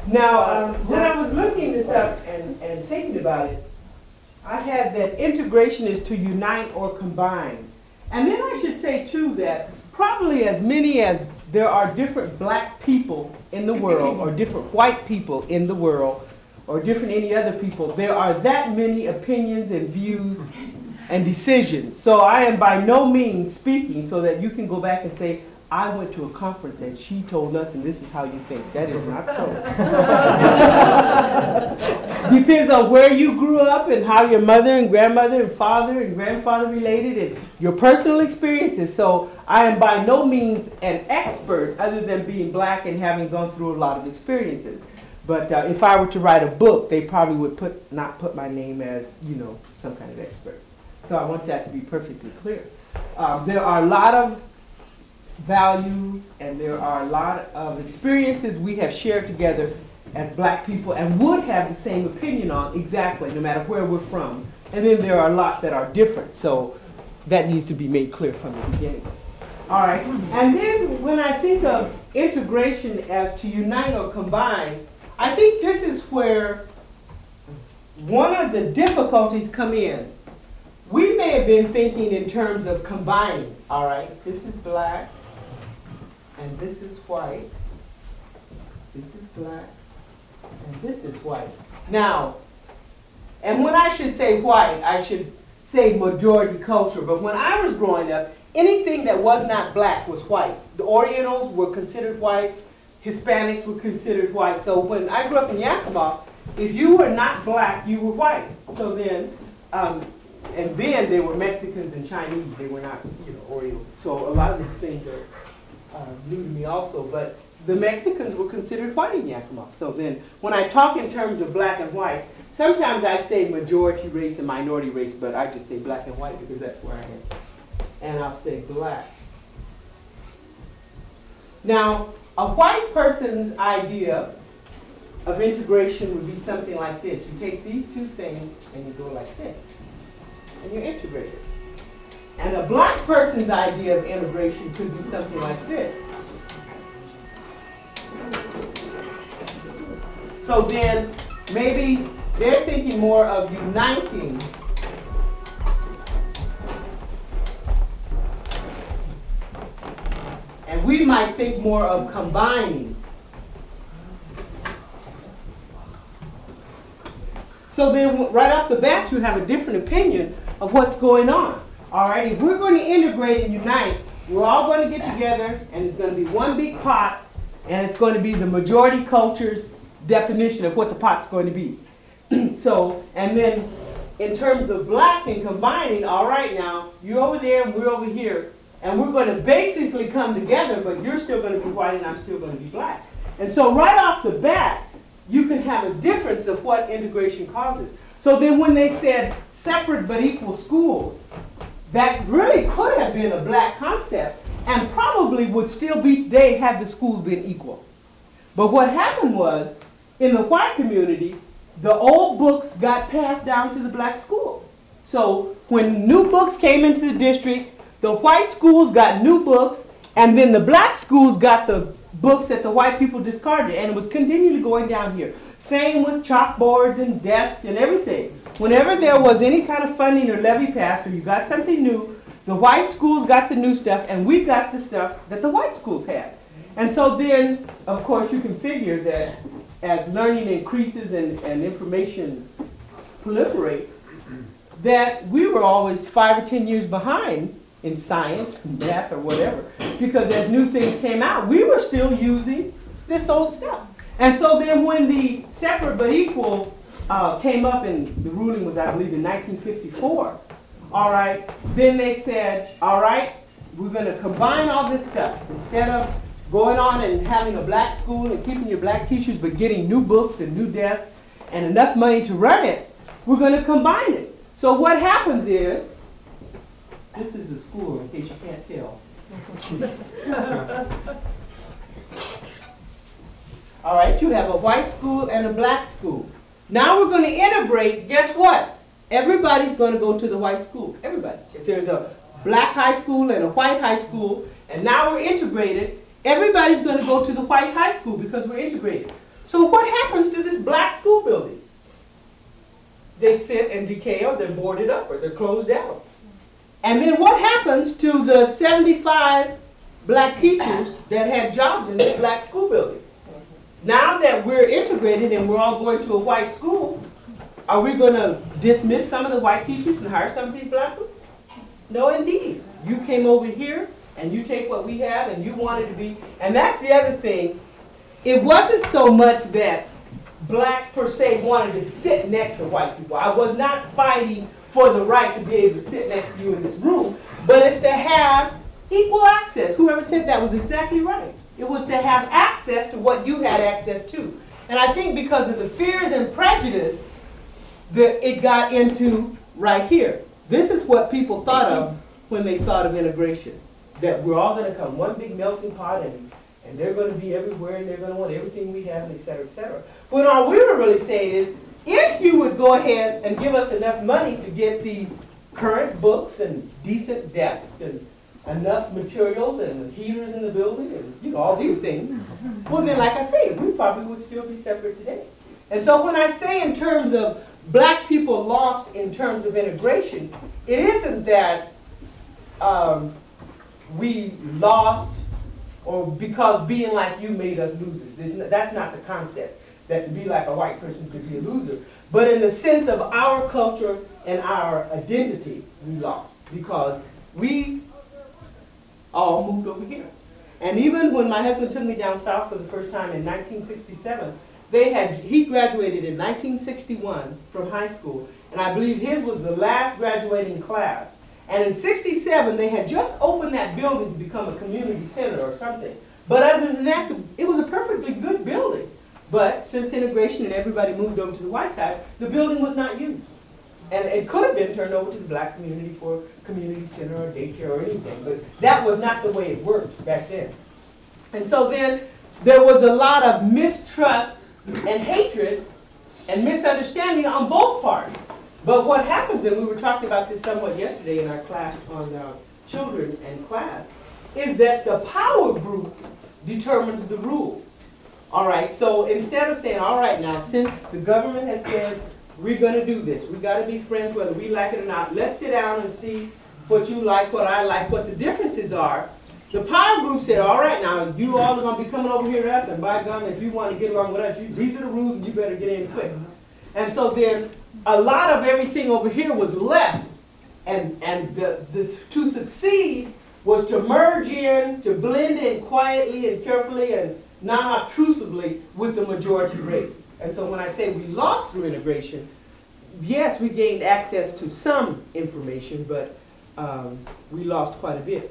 Now, when I was looking this up and thinking about it, I had that integration is to unite or combine. And then I should say, too, that probably as many as there are different black people in the world, or different white people in the world, or different any other people, there are that many opinions and views and decisions. So I am by no means speaking so that you can go back and say, I went to a conference and she told us and this is how you think. That is not so. Depends on where you grew up and how your mother and grandmother and father and grandfather related and your personal experiences. So I am by no means an expert other than being black and having gone through a lot of experiences. But if I were to write a book, they probably would not put my name as, some kind of expert. So I want that to be perfectly clear. There are a lot of values and there are a lot of experiences we have shared together as black people and would have the same opinion on exactly, no matter where we're from. And then there are a lot that are different. So that needs to be made clear from the beginning. All right. And then when I think of integration as to unite or combine, I think this is where one of the difficulties come in. We may have been thinking in terms of combining, all right? This is black, and this is white. This is black, and this is white. Now, and when I should say white, I should say majority culture, but when I was growing up, anything that was not black was white. The Orientals were considered white, Hispanics were considered white. So when I grew up in Yakima, if you were not black, you were white. So then, and then they were Mexicans and Chinese. They were not, Orientals. So a lot of these things are new to me also. But the Mexicans were considered white in Yakima. So then, when I talk in terms of black and white, sometimes I say majority race and minority race, but I just say black and white because that's where I am. And I'll say black. Now, a white person's idea of integration would be something like this. You take these two things and you go like this. And you're integrated. And a black person's idea of integration could be something like this. So then maybe they're thinking more of uniting and we might think more of combining. So then right off the bat you have a different opinion of what's going on. All right, if we're going to integrate and unite, we're all going to get together and it's going to be one big pot and it's going to be the majority culture's definition of what the pot's going to be. So, and then in terms of black and combining, all right now, you're over there and we're over here, and we're going to basically come together, but you're still going to be white and I'm still going to be black. And so right off the bat, you can have a difference of what integration causes. So then when they said separate but equal schools, that really could have been a black concept and probably would still be today had the schools been equal. But what happened was, in the white community, the old books got passed down to the black schools. So when new books came into the district, the white schools got new books, and then the black schools got the books that the white people discarded, and it was continually going down here. Same with chalkboards and desks and everything. Whenever there was any kind of funding or levy passed or you got something new, the white schools got the new stuff, and we got the stuff that the white schools had. And so then, of course, you can figure that as learning increases and information proliferates, that we were always 5 or 10 years behind in science, math, or whatever, because as new things came out, we were still using this old stuff. And so then when the separate but equal came up, and the ruling was, I believe, in 1954, all right, then they said, all right, we're going to combine all this stuff. Instead of going on and having a black school and keeping your black teachers, but getting new books and new desks and enough money to run it, we're going to combine it. So what happens is, this is the school, in case you can't tell. All right, you have a white school and a black school. Now we're going to integrate, guess what? Everybody's going to go to the white school. Everybody. If there's a black high school and a white high school, and now we're integrated, everybody's going to go to the white high school because we're integrated. So what happens to this black school building? They sit and decay, or they're boarded up, or they're closed down. And then what happens to the 75 black teachers that had jobs in this black school building? Now that we're integrated and we're all going to a white school, are we going to dismiss some of the white teachers and hire some of these black ones? No, indeed. You came over here and you take what we have and you wanted to be. And that's the other thing. It wasn't so much that blacks per se wanted to sit next to white people. I was not fighting for the right to be able to sit next to you in this room, but it's to have equal access. Whoever said that was exactly right. It was to have access to what you had access to. And I think because of the fears and prejudice that it got into right here. This is what people thought of when they thought of integration. That we're all going to come one big melting pot and they're going to be everywhere and they're going to want everything we have, and et cetera, et cetera. But all we were really saying is, if you would go ahead and give us enough money to get the current books and decent desks and enough materials and heaters in the building and all these things, well then, like I say, we probably would still be separate today. And so when I say in terms of black people lost in terms of integration, it isn't that we lost or because being like you made us losers. That's not the concept, that to be like a white person could be a loser. But in the sense of our culture and our identity, we lost because we all moved over here. And even when my husband took me down south for the first time in 1967, he graduated in 1961 from high school, and I believe his was the last graduating class. And in 67, they had just opened that building to become a community center or something. But other than that, it was a perfectly good building. But since integration and everybody moved over to the white side, the building was not used. And it could have been turned over to the black community for community center or daycare or anything. But that was not the way it worked back then. And so then there was a lot of mistrust and hatred and misunderstanding on both parts. But what happens, and we were talking about this somewhat yesterday in our class on children and class, is that the power group determines the rules. All right, so instead of saying, all right, now, since the government has said we're going to do this, we got to be friends whether we like it or not, let's sit down and see what you like, what I like, what the differences are. The power group said, all right, now, you all are going to be coming over here to us, and by God, if you want to get along with us, these are the rules, and you better get in quick. And so then a lot of everything over here was left, and to succeed was to merge in, to blend in quietly and carefully and non-obtrusively with the majority race. And so when I say we lost through integration, yes, we gained access to some information, but we lost quite a bit.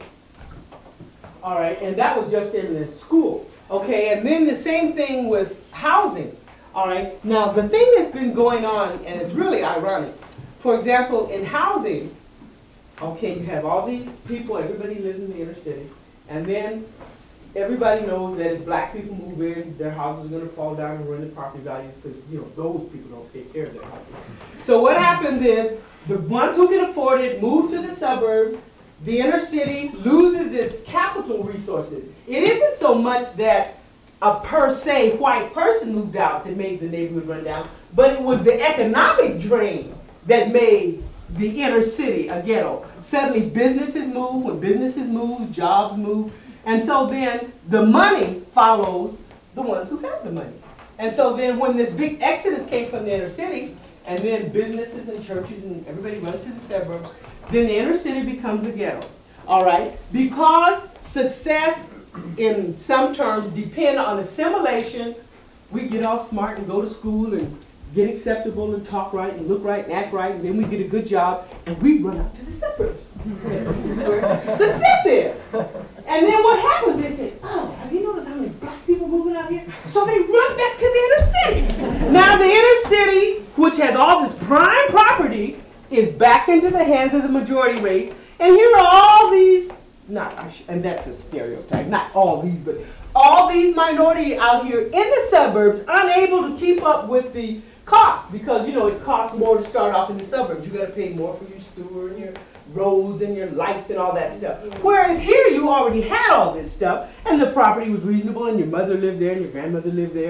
All right, and that was just in the school. Okay, and then the same thing with housing. All right, now the thing that's been going on, and it's really ironic. For example, in housing, okay, you have all these people, everybody lives in the inner city, and then everybody knows that if black people move in, their houses are going to fall down and ruin the property values because, those people don't take care of their houses. So what happens is the ones who can afford it move to the suburbs. The inner city loses its capital resources. It isn't so much that a per se white person moved out that made the neighborhood run down, but it was the economic drain that made the inner city a ghetto. Suddenly businesses move. When businesses move, jobs move. And so then the money follows the ones who have the money. And so then when this big exodus came from the inner city, and then businesses and churches and everybody runs to the suburbs, then the inner city becomes a ghetto. All right? Because success in some terms depend on assimilation, we get all smart and go to school and get acceptable and talk right and look right and act right, and then we get a good job and we run out to the suburbs. This is where success is. And then what happens is, they say, oh, have you noticed how many black people moving out here? So they run back to the inner city. Now the inner city, which has all this prime property, is back into the hands of the majority race. And here are all these, and that's a stereotype, not all these, but all these minority out here in the suburbs unable to keep up with the cost because, it costs more to start off in the suburbs. You got to pay more for your sewer and your roads and your lights and all that stuff. Whereas here you already had all this stuff and the property was reasonable and your mother lived there and your grandmother lived there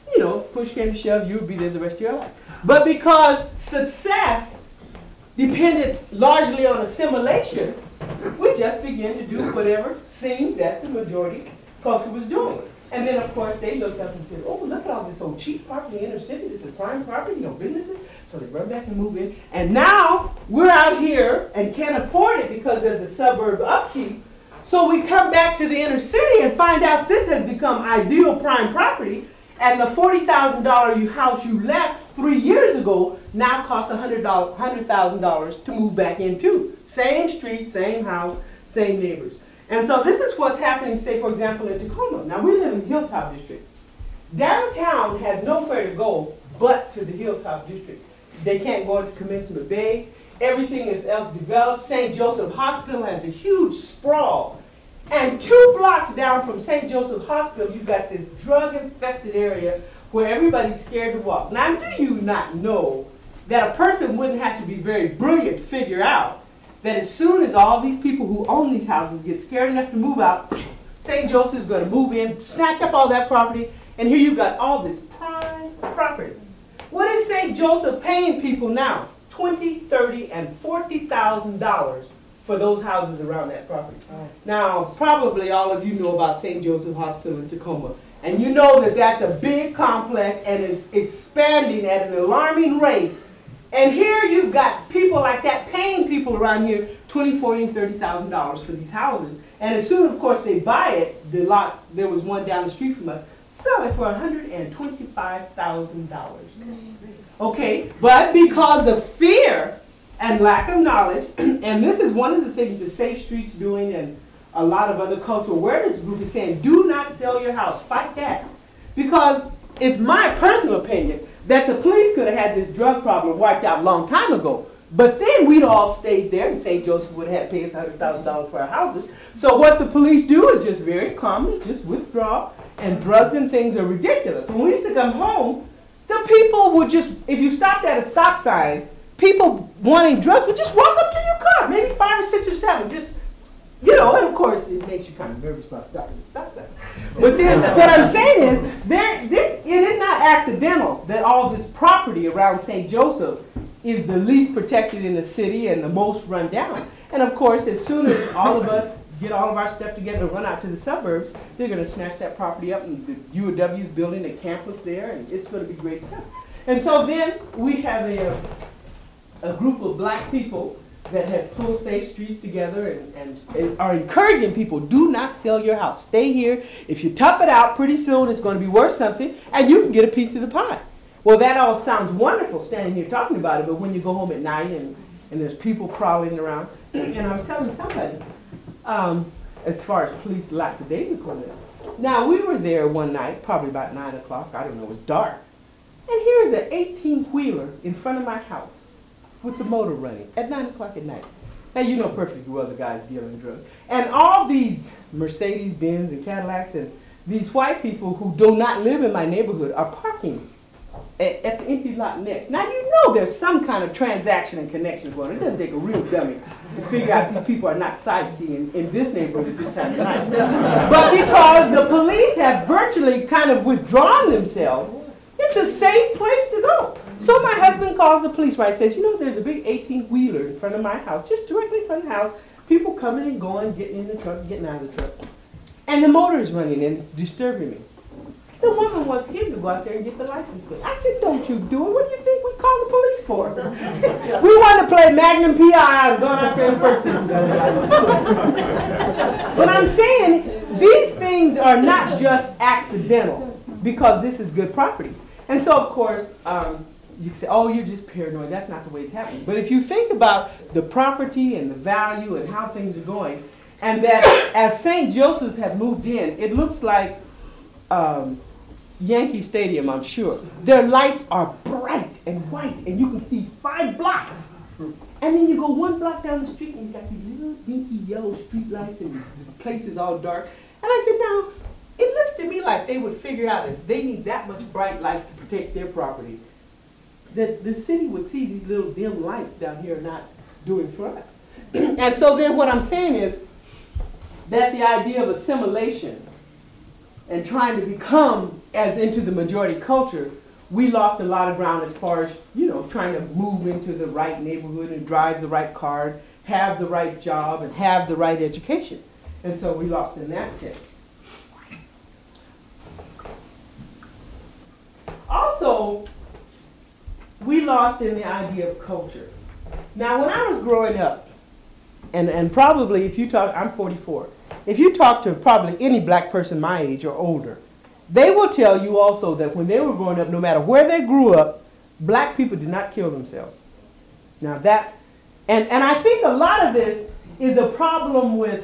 you know, push came to shove, you would be there the rest of your life. But because success depended largely on assimilation, we just began to do whatever seemed that the majority culture was doing. And then, of course, they looked up and said, oh, look at all this old cheap property in the inner city. This is prime property, you know, businesses. So they run back and move in. And now we're out here and can't afford it because of the suburb upkeep. So we come back to the inner city and find out this has become ideal prime property. And the $40,000 house you left 3 years ago now costs $100,000 to move back into. Same street, same house, same neighbors. And so this is what's happening, say, for example, in Tacoma. Now, we live in the Hilltop District. Downtown has nowhere to go but to the Hilltop District. They can't go into Commencement Bay. Everything is else developed. St. Joseph Hospital has a huge sprawl. And 2 blocks down from St. Joseph Hospital, you've got this drug-infested area where everybody's scared to walk. Now, do you not know that a person wouldn't have to be very brilliant to figure out that as soon as all these people who own these houses get scared enough to move out, St. Joseph's going to move in, snatch up all that property, and here you've got all this prime property. What is St. Joseph paying people now? $20,000, $30,000, and $40,000 for those houses around that property. Now, probably all of you know about St. Joseph Hospital in Tacoma, and you know that that's a big complex and it's expanding at an alarming rate. And here you've got people like that paying people around here $20,000, $40,000, and $30,000 for these houses. And as soon, of course, they buy it, the lots, there was one down the street from us, sell it for $125,000. Okay, but because of fear and lack of knowledge, and this is one of the things that Safe Street's doing and a lot of other cultural awareness groups is saying, do not sell your house, fight that. Because it's my personal opinion that the police could have had this drug problem wiped out a long time ago. But then we'd all stayed there and St. Joseph would have had to pay us $100,000 for our houses. So what the police do is just very calmly just withdraw, and drugs and things are ridiculous. When we used to come home, the people would just, if you stopped at a stop sign, people wanting drugs would just walk up to your car, maybe 5 or 6 or 7, just, you know, and of course it makes you kind of nervous about stopping at a stop sign. But then what I'm saying is, it is not accidental that all this property around St. Joseph is the least protected in the city and the most run down. And of course, as soon as all of us get all of our stuff together and run out to the suburbs, they're going to snatch that property up, and the UW is building a campus there, and it's going to be great stuff. And so then we have a group of black people that have pulled Safe Streets together and are encouraging people, do not sell your house. Stay here. If you tough it out, pretty soon it's going to be worth something, and you can get a piece of the pie. Well, that all sounds wonderful standing here talking about it, but when you go home at night and there's people prowling around, and I was telling somebody, as far as police lackadaisicalness. Now, we were there one night, probably about 9 o'clock, I don't know, it was dark. And here's an 18-wheeler in front of my house with the motor running at 9 o'clock at night. Now, you know perfectly well the guy's dealing drugs. And all these Mercedes-Benz and Cadillacs and these white people who do not live in my neighborhood are parking at the empty lot next. Now, you know there's some kind of transaction and connection going on. It doesn't take a real dummy to figure out these people are not sightseeing in this neighborhood at this time of night. But because the police have virtually kind of withdrawn themselves, it's a safe place to go. So my husband calls the police, right, says, you know, there's a big 18-wheeler in front of my house, just directly in front of the house, people coming and going, getting in the truck, getting out of the truck. And the motor is running and it's disturbing me. The woman wants him to go out there and get the license plate. I said, don't you do it. What do you think we call the police for? We want to play Magnum P.I. and go out there and first thing. But I'm saying these things are not just accidental because this is good property. And so, of course, you say, oh, you're just paranoid. That's not the way it's happening. But if you think about the property and the value and how things are going, and that as St. Joseph's have moved in, it looks like Yankee Stadium, I'm sure. Their lights are bright and white, and you can see 5 blocks. And then you go 1 block down the street, and you got these little dinky yellow street lights, and the place is all dark. And I said, now, it looks to me like they would figure out if they need that much bright lights to protect their property, that the city would see these little dim lights down here not doing for us. And so then what I'm saying is that the idea of assimilation and trying to become as into the majority culture, we lost a lot of ground as far as, trying to move into the right neighborhood and drive the right car, have the right job, and have the right education. And so we lost in that sense. Also, we lost in the idea of culture. Now, when I was growing up, and probably if you talk, I'm 44, if you talk to probably any black person my age or older, they will tell you also that when they were growing up, no matter where they grew up, black people did not kill themselves. Now that, and I think a lot of this is a problem with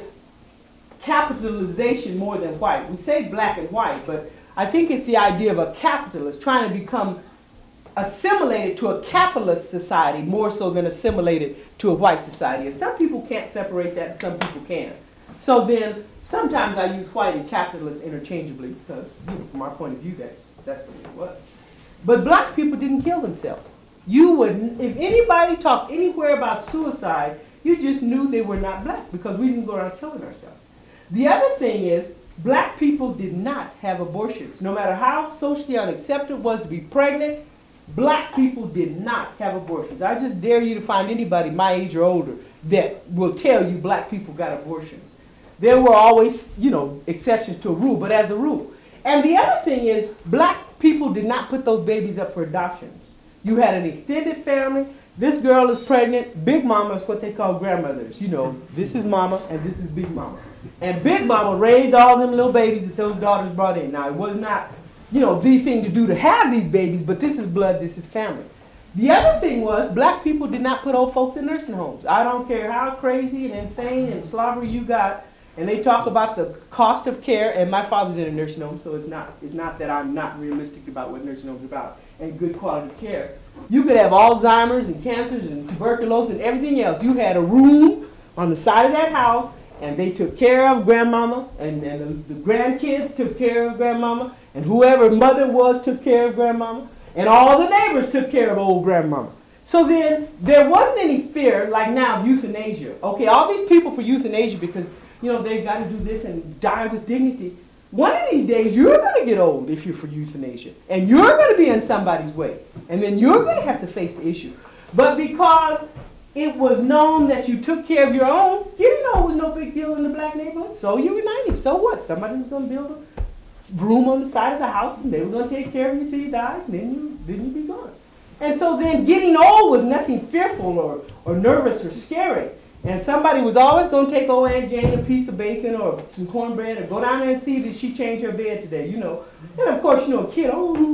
capitalization more than white. We say black and white, but I think it's the idea of a capitalist trying to become assimilated to a capitalist society more so than assimilated to a white society. And some people can't separate that and some people can. So then sometimes I use white and capitalist interchangeably because, from our point of view, that's what it was. But black people didn't kill themselves. You wouldn't, if anybody talked anywhere about suicide, you just knew they were not black because we didn't go around killing ourselves. The other thing is, black people did not have abortions. No matter how socially unacceptable it was to be pregnant, black people did not have abortions. I just dare you to find anybody my age or older that will tell you black people got abortions. There were always, exceptions to a rule, but as a rule. And the other thing is, black people did not put those babies up for adoptions. You had an extended family. This girl is pregnant. Big mama is what they call grandmothers. This is mama and this is big mama. And big mama raised all them little babies that those daughters brought in. Now, it was not, the thing to do to have these babies, but this is blood, this is family. The other thing was, black people did not put old folks in nursing homes. I don't care how crazy and insane and slobbery you got, and they talk about the cost of care, and my father's in a nursing home, so it's not that I'm not realistic about what nursing homes are about, and good quality care. You could have Alzheimer's and cancers and tuberculosis and everything else. You had a room on the side of that house, and they took care of grandmama, and the grandkids took care of grandmama, and whoever mother was took care of grandmama, and all the neighbors took care of old grandmama. So then, there wasn't any fear, like now, of euthanasia. Okay, all these people for euthanasia because, they've got to do this and die with dignity. One of these days, you're going to get old if you're for euthanasia, and you're going to be in somebody's way, and then you're going to have to face the issue. But because it was known that you took care of your own, you didn't know it was no big deal in the black neighborhood, so you were 90. So what? Somebody was going to build a room on the side of the house, and they were going to take care of you till you died, and then you'd be gone. And so then getting old was nothing fearful or nervous or scary. And somebody was always going to take old Aunt Jane a piece of bacon or some cornbread or go down there and see did she change her bed today, And of course, a kid,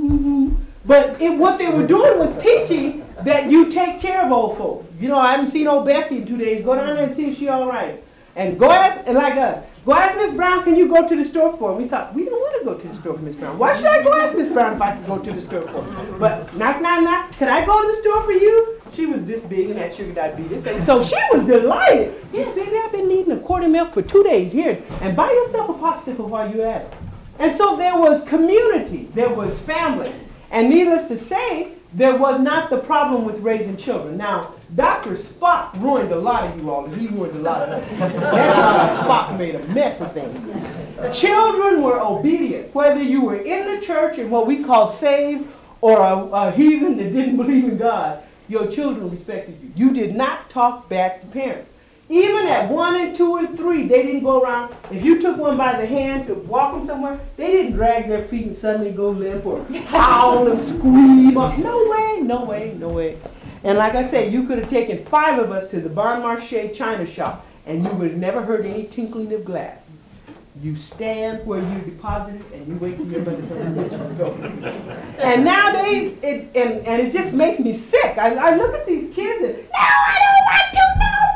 But what they were doing was teaching that you take care of old folks. I haven't seen old Bessie in 2 days. Go down there and see if she's all right. And go ask Miss Brown, can you go to the store for her? We thought, we don't want to go to the store for Miss Brown. Why should I go ask Miss Brown if I can go to the store for her? But knock, can I go to the store for you? She was this big and had sugar diabetes. And so she was delighted. Yeah, baby, I've been needing a quart of milk for 2 days. Here, and buy yourself a popsicle while you're at it. And so there was community. There was family. And needless to say, there was not the problem with raising children. Now, Dr. Spock ruined a lot of you all, and he ruined a lot of us. That's why Spock made a mess of things. Children were obedient, whether you were in the church and what we call saved or a heathen that didn't believe in God. Your children respected you. You did not talk back to parents. Even at 1 and 2 and 3, they didn't go around. If you took one by the hand to walk them somewhere, they didn't drag their feet and suddenly go limp or howl and scream. No way, no way, no way. And like I said, you could have taken 5 of us to the Bon Marché China shop, and you would have never heard any tinkling of glass. You stand where you deposited, and you wait till your mother comes go. And nowadays, it just makes me sick. I look at these kids and, no, I don't want to,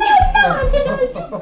no,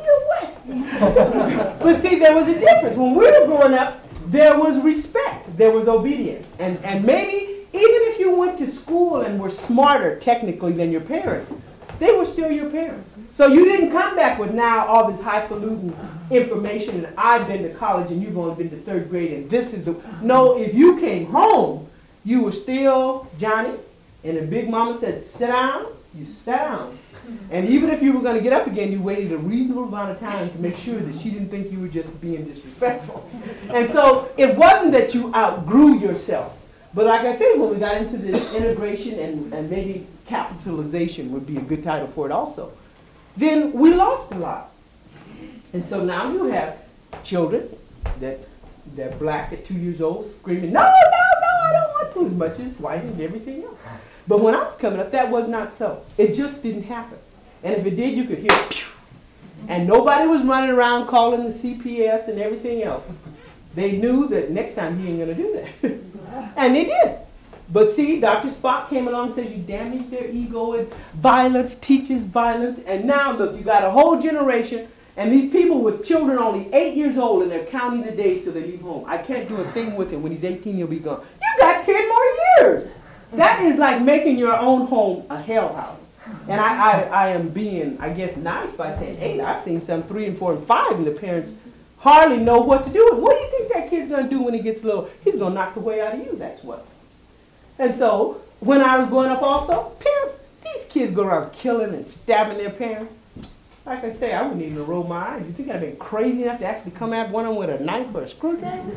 But see, there was a difference. When we were growing up, there was respect, there was obedience. And maybe, even if you went to school and were smarter technically than your parents, they were still your parents. So you didn't come back with now all this highfalutin information and I've been to college and you've only been to 3rd grade and this is the... No, if you came home, you were still Johnny, and the big mama said, sit down, you sat down. And even if you were going to get up again, you waited a reasonable amount of time to make sure that she didn't think you were just being disrespectful. And so it wasn't that you outgrew yourself. But like I said, when we got into this integration and maybe capitalization would be a good title for it also, then we lost a lot. And so now you have children they're black at 2 years old screaming, no, I don't want to, as much as white and everything else. But when I was coming up, that was not so. It just didn't happen. And if it did, you could hear pew. And nobody was running around calling the CPS and everything else. They knew that next time he ain't going to do that. And they did. But see, Dr. Spock came along and says you damage their ego, and violence teaches violence. And now, look, you got a whole generation, and these people with children only 8 years old, and they're counting the days till they leave home. I can't do a thing with him. When he's 18, he'll be gone. You got 10 more years. That is like making your own home a hell house. And I am being, I guess, nice by saying 8. I've seen some 3 and 4 and 5, and the parents hardly know what to do. And what do you think that kid's going to do when he gets little? He's going to knock the way out of you, that's what. And so, when I was growing up also, parents, these kids go around killing and stabbing their parents. Like I say, I wouldn't even roll my eyes. You think I'd been crazy enough to actually come at one of them with a knife or a screwdriver?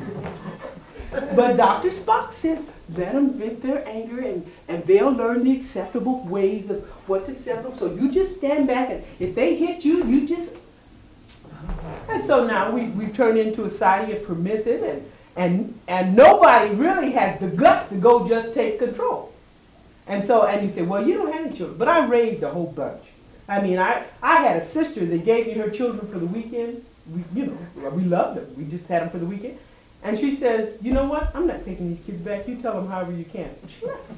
But Dr. Spock says, let them vent their anger and they'll learn the acceptable ways of what's acceptable. So you just stand back, and if they hit you, you just... And so now we've turned into a society of permissive, and nobody really has the guts to go just take control. And so, and you say, well, you don't have any children. But I raised a whole bunch. I mean, I had a sister that gave me her children for the weekend. We loved them. We just had them for the weekend. And she says, you know what? I'm not taking these kids back. You tell them however you can. And she left.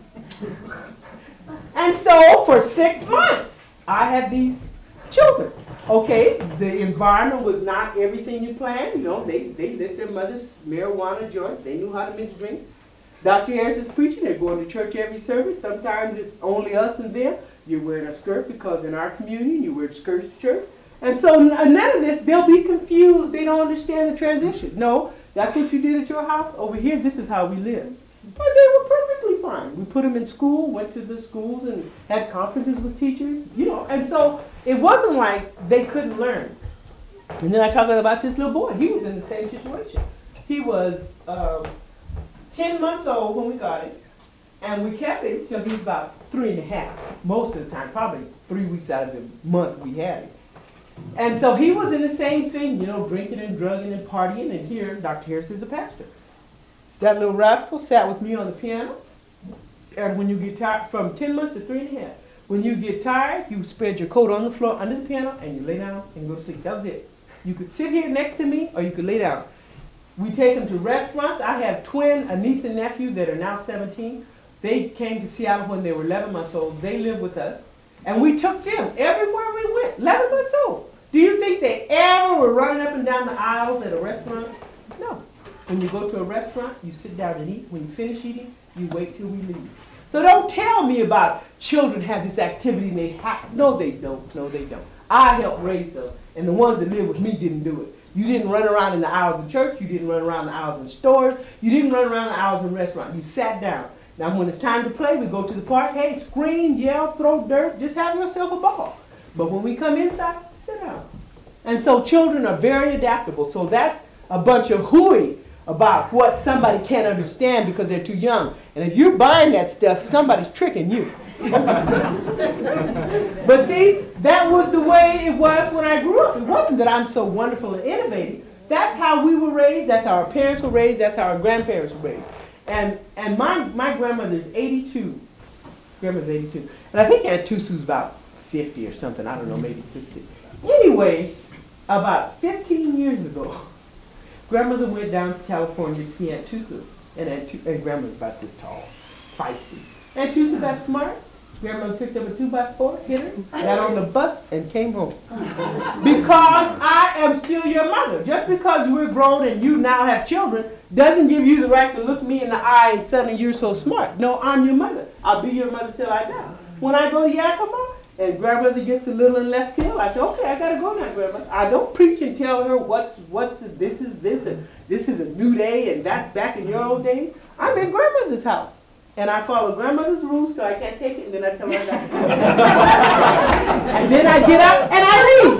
And so for 6 months, I had these children. Okay, the environment was not everything you planned. You know, they lit their mother's marijuana joint. They knew how to mix drinks. Dr. Harris is preaching. They're going to church every service. Sometimes it's only us and them. You're wearing a skirt because in our communion you wear skirts to church. And so none of this, they'll be confused. They don't understand the transition. No, that's what you did at your house. Over here, this is how we live. But they were perfectly fine. We put them in school, went to the schools and had conferences with teachers, and so it wasn't like they couldn't learn. And then I talked about this little boy. He was in the same situation. He was 10 months old when we got him, and we kept him till he was about 3.5, most of the time, probably 3 weeks out of the month we had him. And so he was in the same thing, drinking and drugging and partying, and here Dr. Harris is a pastor. That little rascal sat with me on the piano, and when you get tired, from 10 months to 3.5, when you get tired, you spread your coat on the floor under the piano, and you lay down and go to sleep. That was it. You could sit here next to me, or you could lay down. We take them to restaurants. I have a niece and nephew that are now 17. They came to Seattle when they were 11 months old. They live with us. And we took them everywhere we went, 11 months old. Do you think they ever were running up and down the aisles at a restaurant? No. When you go to a restaurant, you sit down and eat. When you finish eating, you wait till we leave. So don't tell me about children have this activity and they have. No, they don't. No, they don't. I helped raise them. And the ones that live with me didn't do it. You didn't run around in the aisles of church. You didn't run around the aisles in stores. You didn't run around the aisles in restaurants. You sat down. Now, when it's time to play, we go to the park. Hey, scream, yell, throw dirt. Just have yourself a ball. But when we come inside, sit down. And so children are very adaptable. So that's a bunch of hooey about what somebody can't understand because they're too young. And if you're buying that stuff, somebody's tricking you. But see, that was the way it was when I grew up. It wasn't that I'm so wonderful and innovative. That's how we were raised. That's how our parents were raised. That's how our grandparents were raised. And my grandmother's 82. Grandma's 82. And I think Aunt Tusu's about 50 or something. I don't know, maybe 60. Anyway, about 15 years ago, Grandmother went down to California to see Aunt Tusu. And Grandma's about this tall, feisty. Aunt Tusu got smart. Grandmother picked up a 2x4, hit her, got on the bus, and came home. Because I am still your mother. Just because we're grown and you now have children doesn't give you the right to look me in the eye and suddenly you're so smart. No, I'm your mother. I'll be your mother till I die. When I go to Yakima and Grandmother gets a little in left field, I say, okay, I got to go now, Grandmother. I don't preach and tell her this is a new day and that's back in your old days. I'm in Grandmother's house. and I follow grandmother's rules, so I can't take it, and then I tell her I got to go. And then I get up and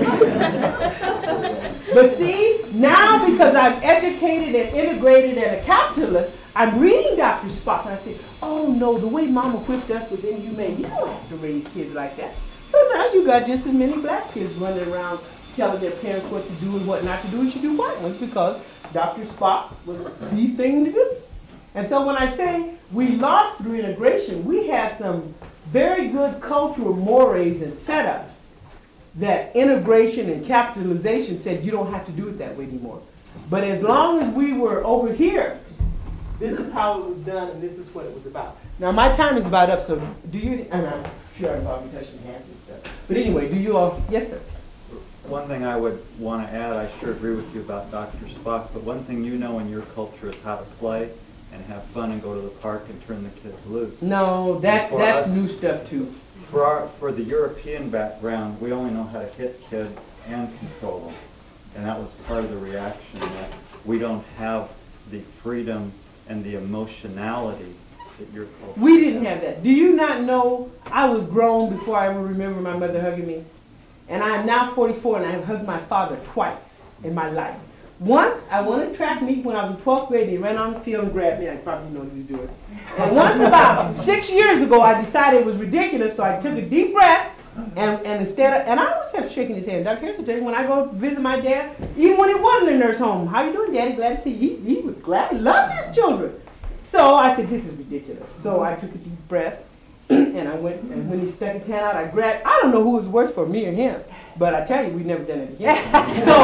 I leave. But see, now because I'm educated and integrated and a capitalist, I'm reading Dr. Spock, and I say, oh no, the way Mama whipped us was inhumane. You don't have to raise kids like that. So now you got just as many black kids running around telling their parents what to do and what not to do as you do white ones, because Dr. Spock was the thing to do. And so when I say we lost through integration, we had some very good cultural mores and setups that integration and capitalization said you don't have to do it that way anymore. But as long as we were over here, this is how it was done and this is what it was about. Now my time is about up, so do you, and I'm sure I'm probably touching hands and stuff. But anyway, do you all, yes sir? One thing I would want to add, I sure agree with you about Dr. Spock, but one thing you know in your culture is how to play and have fun and go to the park and turn the kids loose. No, that's new stuff too. For the European background, we only know how to hit kids and control them. And that was part of the reaction, that we don't have the freedom and the emotionality that your culture We didn't have that. Do you not know I was grown before I ever remember my mother hugging me? And I am now 44 and I have hugged my father twice in my life. Once, I won a track meet when I was in 12th grade, and he ran on the field and grabbed me. I probably know what he was doing. And once about 6 years ago, I decided it was ridiculous, so I took a deep breath, and instead of, and I always kept shaking his hand. Dr. Harrison, tell you, when I go visit my dad, even when he wasn't in a nurse home, how you doing, Daddy? Glad to see you. He was glad, he loved his children. So I said, this is ridiculous. So I took a deep breath, and I went, and when he stuck his hand out, I grabbed, I don't know who was worse for, me or him. But I tell you, we've never done it again. So,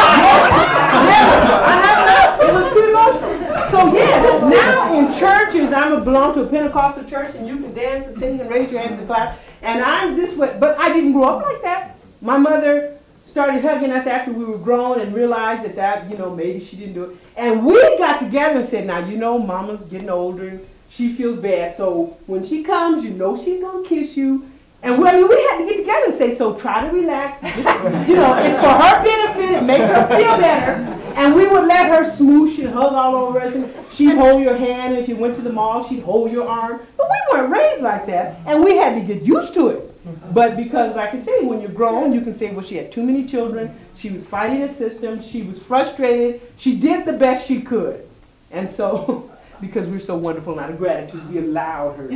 it was too emotional. So yeah, now in churches, I belong to a Pentecostal church, and you can dance and sing and raise your hands and clap. And I'm this way, but I didn't grow up like that. My mother started hugging us after we were grown and realized that, maybe she didn't do it. And we got together and said, now, Mama's getting older, and she feels bad. So when she comes, she's going to kiss you. And we had to get together and say, so try to relax. It's for her benefit. It makes her feel better. And we would let her smoosh and hug all over us. And she'd hold your hand. And if you went to the mall, she'd hold your arm. But we weren't raised like that. And we had to get used to it. But because, like I say, when you're grown, you can say, well, she had too many children. She was fighting a system. She was frustrated. She did the best she could. And so, because we're so wonderful and out of gratitude, we allowed her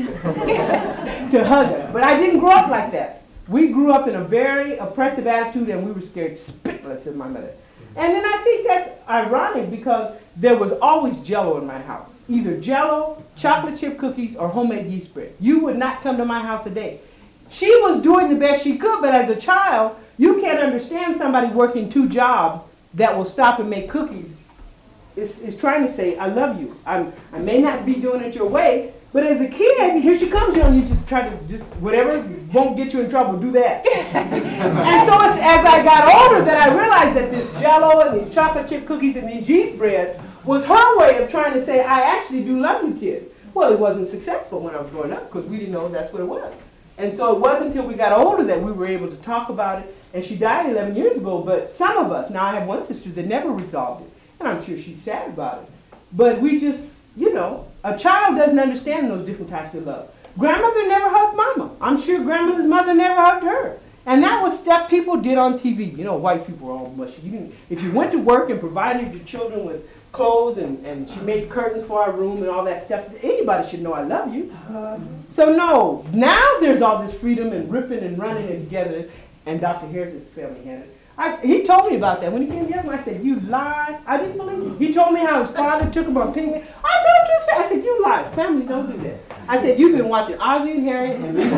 to hug us. But I didn't grow up like that. We grew up in a very oppressive attitude, and we were scared spitless of my mother. And then I think that's ironic because there was always Jell-O in my house. Either Jell-O, chocolate chip cookies, or homemade yeast bread. You would not come to my house today. She was doing the best she could, but as a child, you can't understand somebody working 2 jobs that will stop and make cookies. It's trying to say, I love you. I may not be doing it your way, but as a kid, here she comes, you just try to, whatever won't get you in trouble, do that. And so it's as I got older that I realized that this Jell-O and these chocolate chip cookies and these yeast bread was her way of trying to say, I actually do love you, kids. Well, it wasn't successful when I was growing up because we didn't know that's what it was. And so it wasn't until we got older that we were able to talk about it. And she died 11 years ago, but some of us, now I have one sister that never resolved it. And I'm sure she's sad about it. But we just, a child doesn't understand those different types of love. Grandmother never hugged Mama. I'm sure grandmother's mother never hugged her. And that was stuff people did on TV. White people were all mushy. If you went to work and provided your children with clothes and she made curtains for our room and all that stuff, anybody should know I love you. So no, now there's all this freedom and ripping and running and together. And Dr. Harrison's family had it. He told me about that. When he came here, I said, you lied. I didn't believe him. He told me how his father took him on picnic. I told him to his face. I said, you lied. Families don't do that. I said, you've been watching Ozzie and Harriet and me. And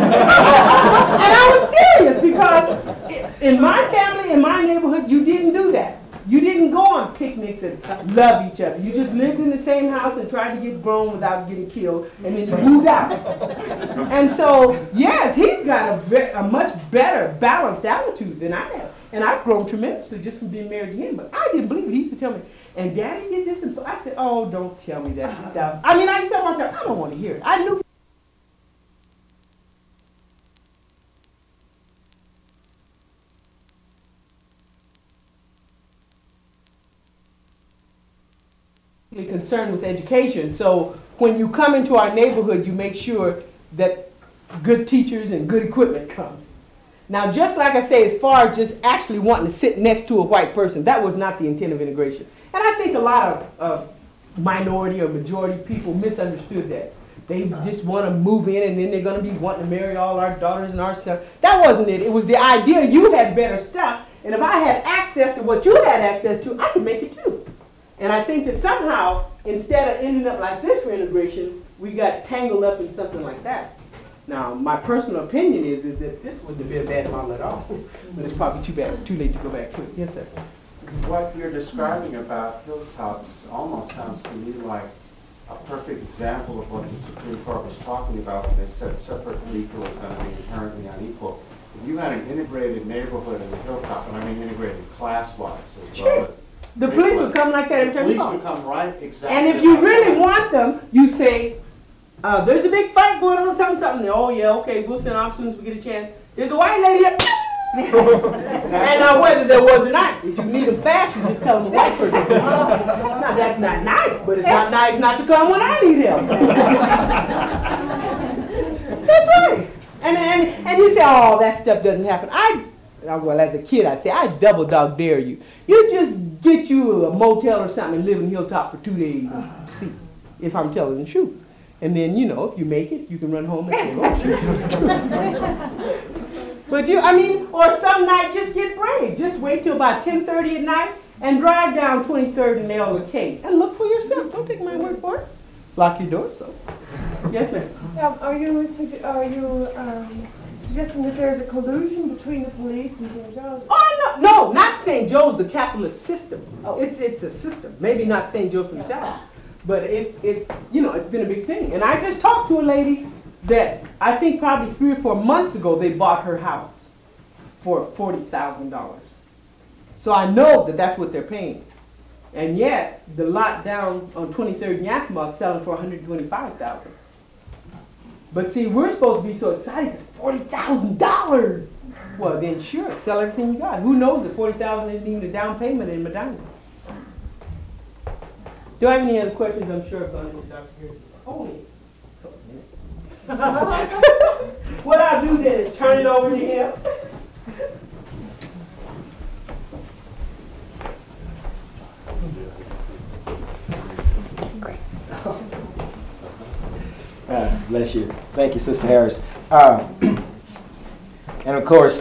I was serious because in my family, in my neighborhood, you didn't do that. You didn't go on picnics and love each other. You just lived in the same house and tried to get grown without getting killed, and then you moved out. And so, yes, he's got a much better balanced attitude than I have. And I've grown tremendously just from being married to him. But I didn't believe it. He used to tell me, and Daddy did this. And I said, oh, don't tell me that stuff. I used to tell myself, I don't want to hear it. I knew. Concerned with education. So when you come into our neighborhood, you make sure that good teachers and good equipment come. Now, just like I say, as far as just actually wanting to sit next to a white person, that was not the intent of integration. And I think a lot of minority or majority people misunderstood that. They just want to move in and then they're going to be wanting to marry all our daughters and our sons. That wasn't it. It was the idea you had better stuff. And if I had access to what you had access to, I could make it too. And I think that somehow, instead of ending up like this for integration, we got tangled up in something like that. Now, my personal opinion is that this wouldn't have been a bad model at all. But it's probably too late to go back to it. Yes, sir. What you're describing about hilltops almost sounds to me like a perfect example of what the Supreme Court was talking about when they said separate and equal is going to be inherently unequal. If you had an integrated neighborhood in the hilltop, and I mean integrated class-wise as well as The police would come like that every time you police call. would come right exactly. And if you like really that. want them, you say, there's a big fight going on, something. Oh, yeah, okay, we'll send off as soon as we get a chance. There's a white lady here. And whether there was or not, if you need them fast, you just tell them a white person. Now, that's not nice, but it's not nice not to come when I need help. That's right. And you say, oh, that stuff doesn't happen. Well, as a kid, I'd say, I double dog dare you. You just get you a motel or something and live in Hilltop for 2 days and see if I'm telling the truth. And then, if you make it, you can run home and say, oh, shoot. But or some night, just get brave. Just wait till about 10:30 at night and drive down 23rd and Elder K. And look for yourself. Don't take my word for it. Lock your door, so. Yes, ma'am. Are you suggesting that there's a collusion between the police and St. Joe's? Oh, no, not St. Joe's, the capitalist system. Oh, it's a system. Maybe not St. Joe's themselves, but it's been a big thing. And I just talked to a lady that I think probably 3 or 4 months ago they bought her house for $40,000. So I know that that's what they're paying. And yet the lot down on 23rd and Yakima is selling for $125,000. But see, we're supposed to be so excited because $40,000. Well, then sure, sell everything you got. Who knows that $40,000 isn't even a down payment in Medina? Do I have any other questions? I'm sure I've gone into Dr. Harris. Holy. What I'll do then is turn it over to him. Bless you. Thank you, Sister Harris. And of course,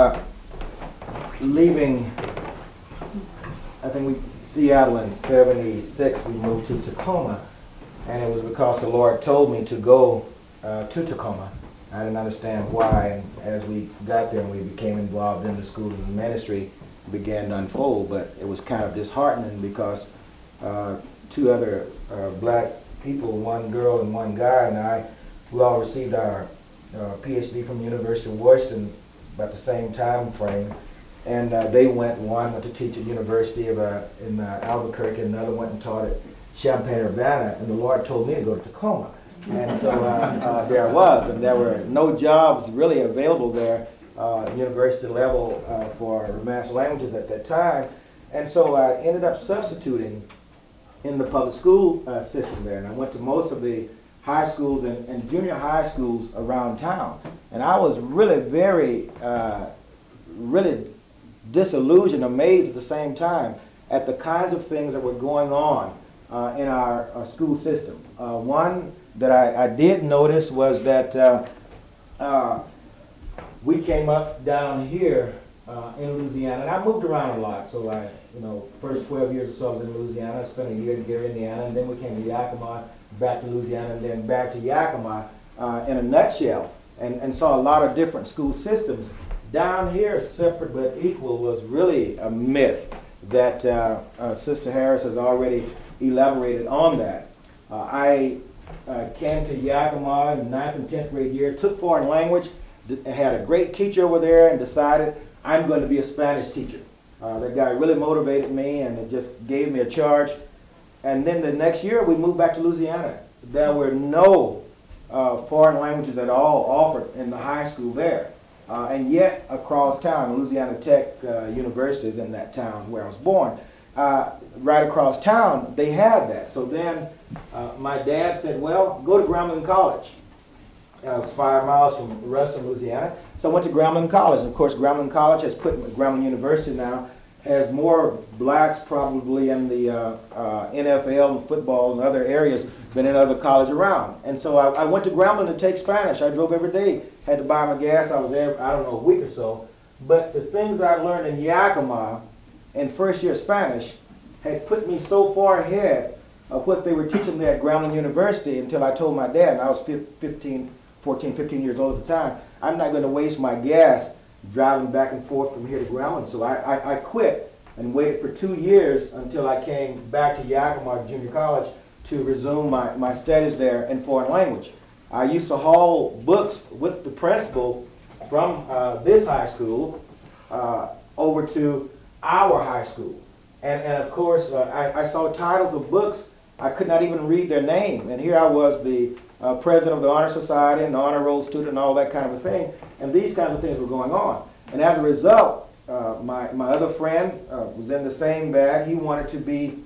leaving, I think Seattle in '76, we moved to Tacoma, and it was because the Lord told me to go to Tacoma. I didn't understand why, and as we got there and we became involved in the school and ministry, it began to unfold, but it was kind of disheartening because 2 other black people, 1 girl and 1 guy, and I, we all received our PhD from the University of Washington about the same time frame, and they one went to teach at University in Albuquerque, and another went and taught at Champaign-Urbana, and the Lord told me to go to Tacoma. And so there I was, and there were no jobs really available there, university level for Romance languages at that time. And so I ended up substituting in the public school system there. And I went to most of the high schools and junior high schools around town. And I was really really disillusioned, amazed at the same time at the kinds of things that were going on in our school system. One that I did notice was that we came up down here in Louisiana, and I moved around a lot. So first 12 years or so I was in Louisiana. I spent a year in Gary, Indiana, and then we came to Yakima, back to Louisiana, and then back to Yakima in a nutshell, and saw a lot of different school systems. Down here, separate but equal was really a myth that Sister Harris has already elaborated on that. I came to Yakima in the 9th and 10th grade year, took foreign language, had a great teacher over there, and decided I'm going to be a Spanish teacher. That guy really motivated me, and it just gave me a charge. And then the next year, we moved back to Louisiana. There were no foreign languages at all offered in the high school there. And yet, across town, Louisiana Tech University is in that town where I was born. right across town, they had that. So then my dad said, well, go to Grambling College. It's 5 miles from Ruston, Louisiana. So I went to Grambling College. And of course, Grambling College has put, Grambling University now has more blacks probably in the NFL and football and other areas than any other college around. And so I went to Grambling to take Spanish. I drove every day, had to buy my gas. I was there, I don't know, a week or so. But the things I learned in Yakima in first year Spanish had put me so far ahead of what they were teaching there at Grambling University until I told my dad, and I was 14, 15 years old at the time, I'm not going to waste my gas driving back and forth from here to Grambling. So I quit and waited for 2 years until I came back to Yakima Junior College to resume my studies there in foreign language. I used to haul books with the principal from this high school over to our high school. And of course, I saw titles of books. I could not even read their name. And here I was, the president of the Honor Society and the Honor Roll student and all that kind of a thing. And these kinds of things were going on. And as a result, my other friend was in the same bag. He wanted to be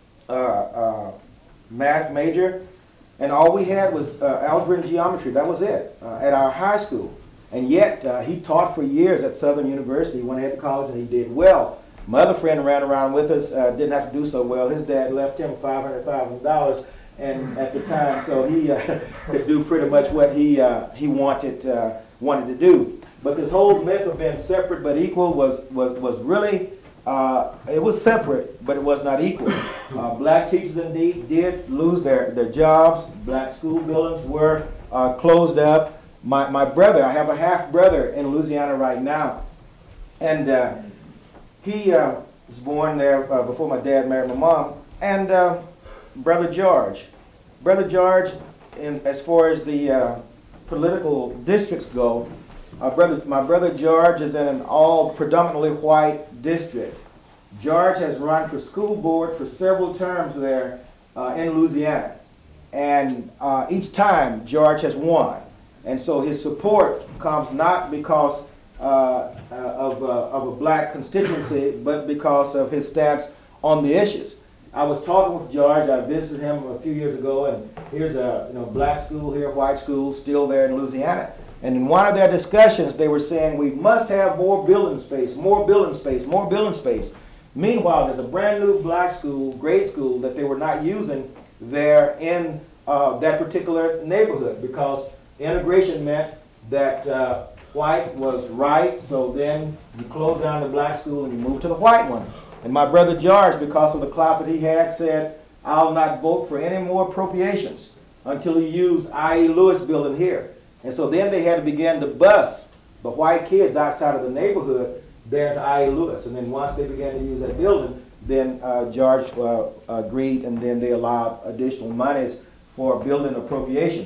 math major. And all we had was algebra and geometry. That was it at our high school. And yet, he taught for years at Southern University. He went ahead to college and he did well. My other friend ran around with us, didn't have to do so well. His dad left him $500,000 and at the time, so he could do pretty much what he wanted to do. But this whole myth of being separate but equal was really, it was separate, but it was not equal. Black teachers indeed did lose their jobs. Black school buildings were closed up. My brother, I have a half brother in Louisiana right now, and he was born there before my dad married my mom. And Brother George, as far as the political districts go, my brother George is in an all predominantly white district. George has run for school board for several terms there in Louisiana, and each time George has won. And so his support comes not because of a black constituency, but because of his stance on the issues. I was talking with George. I visited him a few years ago, and here's a black school here, white school, still there in Louisiana. And in one of their discussions, they were saying we must have more building space, more building space, more building space. Meanwhile, there's a brand new black school, grade school, that they were not using there in that particular neighborhood because integration meant that white was right, so then you close down the black school and you move to the white one. And my brother George, because of the clout that he had, said, I'll not vote for any more appropriations until you use I.E. Lewis building here. And so then they had to begin to bus the white kids outside of the neighborhood there to I.E. Lewis. And then once they began to use that building, then George agreed, and then they allowed additional monies for building appropriations.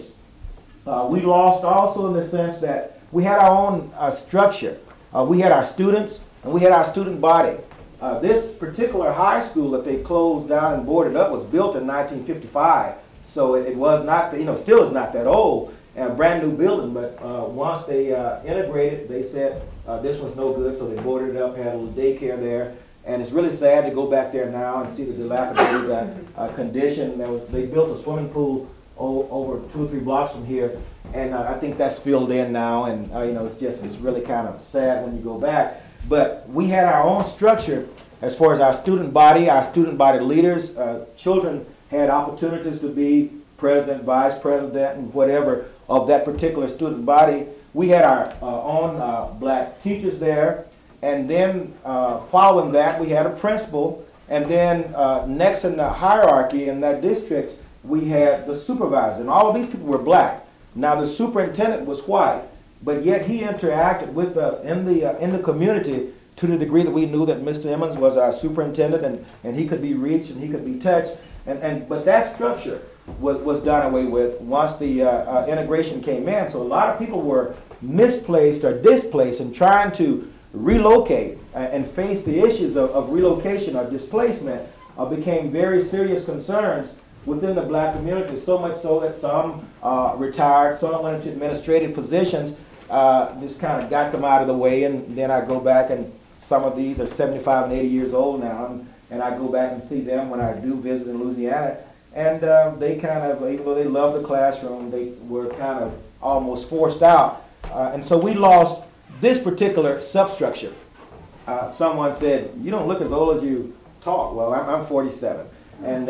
We lost also in the sense that we had our own structure. We had our students, and we had our student body. This particular high school that they closed down and boarded up was built in 1955, so it was not, still is not that old, a brand new building. But once they integrated, they said this was no good, so they boarded it up, had a little daycare there, and it's really sad to go back there now and see the dilapidated condition. They built a swimming pool over 2 or 3 blocks from here, and I think that's filled in now, and it's really kind of sad when you go back. But we had our own structure as far as our student body leaders. Children had opportunities to be president, vice president, and whatever of that particular student body. We had our own black teachers there, and then following that, we had a principal, and then next in the hierarchy in that district, we had the supervisor, and all of these people were black. Now the superintendent was white, but yet he interacted with us in the community to the degree that we knew that Mr. Emmons was our superintendent, and he could be reached and he could be touched. But that structure was done away with once the integration came in. So a lot of people were misplaced or displaced and trying to relocate and face the issues of relocation or displacement became very serious concerns within the black community, so much so that some retired, some went into administrative positions. This kind of got them out of the way, and then I go back, and some of these are 75 and 80 years old now, and I go back and see them when I do visit in Louisiana. And they kind of, even though they love the classroom, they were kind of almost forced out. And so we lost this particular substructure. Someone said, "You don't look as old as you talk." Well, I'm 47. And